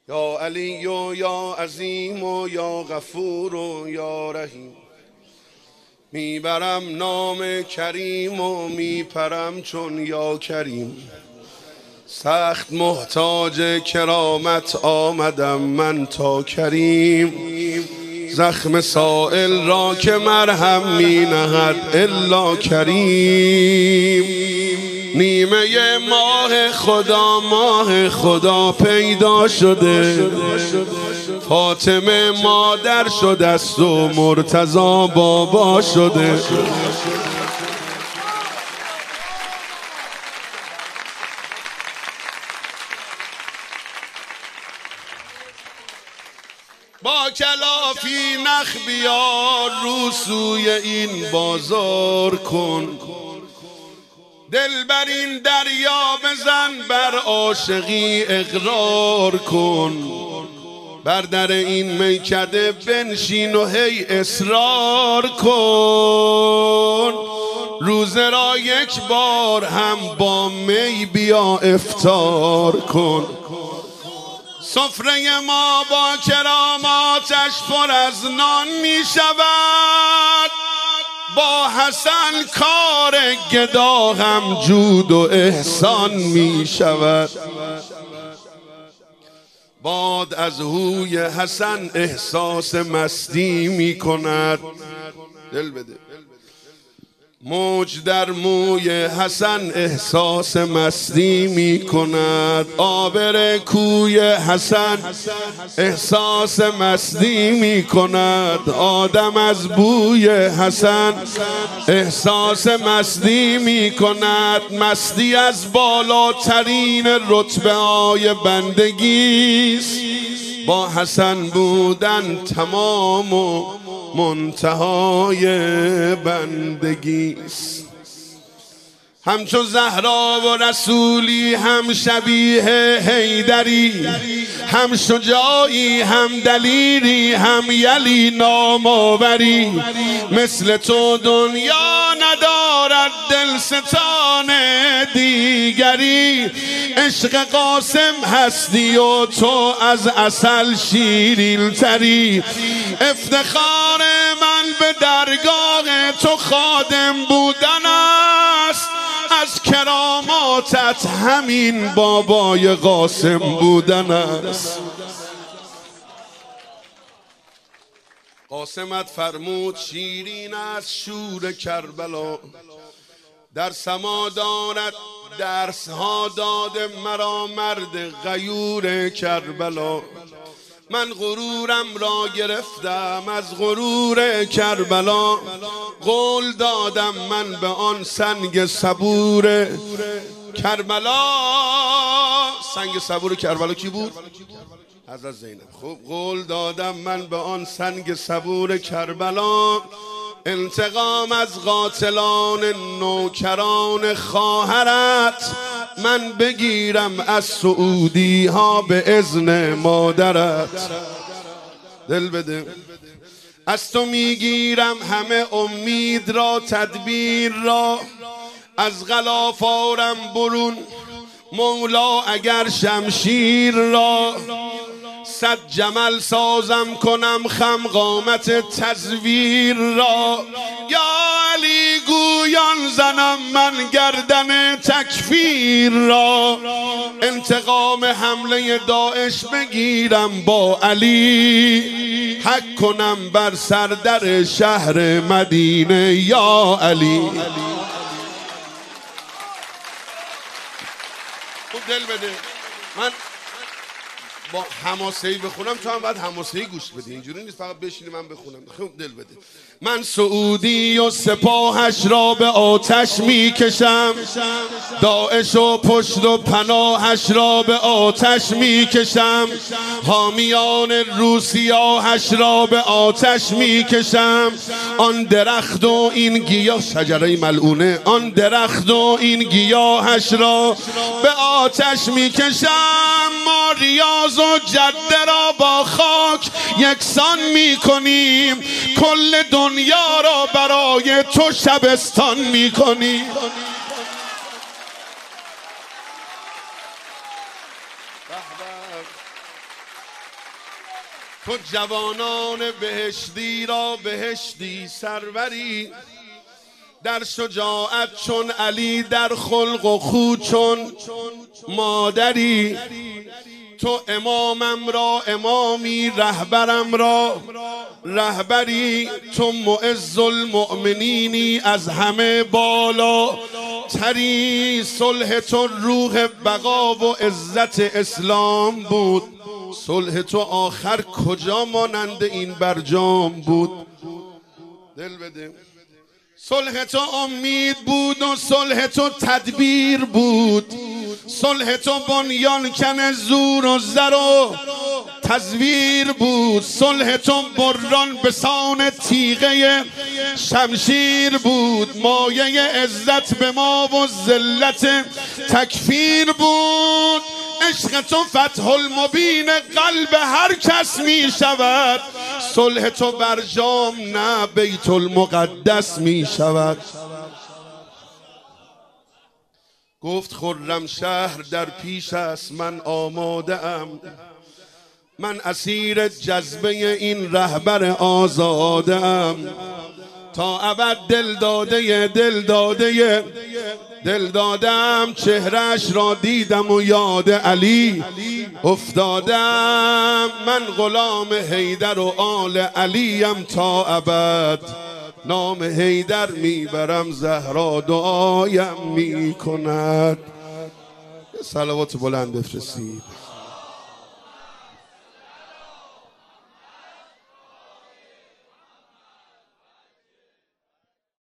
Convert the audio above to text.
یا علی و یا عظیم و یا غفور و یا رحیم. میبرم نام کریم و میپرم چون یا کریم. سخت محتاج کرامت آمدم من تا کریم. زخم سائل را که مرهم می نهد الا کریم. نیمه ماه خدا پیدا شده. فاطمه مادر شده است و مرتضی بابا شده. با کلافی نخ بیار رو سوی این بازار کن. دل بر این دریا بزن بر عاشقی اقرار کن. بر در این میکده بنشین و هی اصرار کن. روزه را یک بار هم با می بیا افطار کن. سفره ما با کراماتش پر از نان می شود. با حسن کار گدا هم جود و احسان می شود. باد از هوی حسن احساس مستی می کند. دل بده. موج در موی حسن احساس مستی می کند. آبر کوی حسن احساس مستی می کند. آدم از بوی حسن احساس مستی می کند. مستی از بالاترین رتبه های بندگیست. با حسن بودن تمام و منتهای بندگیست. همچو زهرا و رسولی هم شبیه حیدری. هم شجاعی هم دلیری هم یلی نامآوری. مثل تو دنیا ندارد دلستان دیگری. عشق قاسم هستی و تو از عسل شیرین تری. افتخار من به درگاه تو خادم بودن است. از کراماتت همین بابای قاسم بودن است. قاسمت فرمود شیرین از شور کربلا. در سما دارد درس ها داده مرا مرد غیور کربلا. من غرورم را گرفتم از غرور کربلا. قول دادم من به آن سنگ صبور کربلا. سنگ صبور کربلا کی بود؟ حضرت زینب. خب قول دادم من به آن سنگ صبور کربلا. انتقام از قاتلان نوکران خواهرت من بگیرم از سعودی ها به اذن مادرت. دل بده. از تو میگیرم همه امید را تدبیر را. از غلاف آرم برون مولا اگر شمشیر را. صد جمل سازم کنم خم قامت تزویر را. یا علی گویان زنم من گردن تکفیر را. انتقام حمله داعش بگیرم با علی. حق کنم بر سردر شهر مدینه یا علی. خوب دل بده. من با حماسه‌ای بخونم تو هم باید حماسه‌ای گوش بدی. اینجوری نیست فقط بشینی من بخونم. خوب دل بده. من سعودی و سپاهش را به آتش میکشم. داعش و پشت و پناهش را به آتش میکشم. حامیان روسیاهش را به آتش میکشم. آن درخت و این گیاه شجره ملعونه. آن درخت و این گیاهش را به آتش میکشم. ما ریاض و جده را با خاک یکسان میکنیم. کل دنیا را برای تو شبستان میکنیم. تو جوانان بهشتی را بهشتی سروری، در شجاعت چون علی، در خلق و خو چون مادری. تو امامم را امامی، رهبرم را رهبری. تو معز المؤمنینی، از همه بالا تری. صلح تو روح بقا و عزت اسلام بود، صلح تو آخر کجا مانند این برجام بود. دل بده. صلح تو امید بود و صلح تو تدبیر بود، صلح تو بنیان کن زور و زر و تزویر بود. صلح تو بران بسان تیغه شمشیر بود، مایه عزت به ما و ذلت تکفیر بود. عشق تو فتح المبین قلب هر کس می شود، صلح تو برجام نه بیت المقدس می شود. گفت خرم شهر در پیش است، من آماده ام، من اسیر جذبه این رهبر آزاده ام. تا ابد دل داده دل داده دل دادم، چهرش را دیدم و یاد علی افتادم. من غلام حیدر و آل علیم تا ابد، نام حیدر میبرم زهرا دعایم میکند. صلوات بلند بفرستید.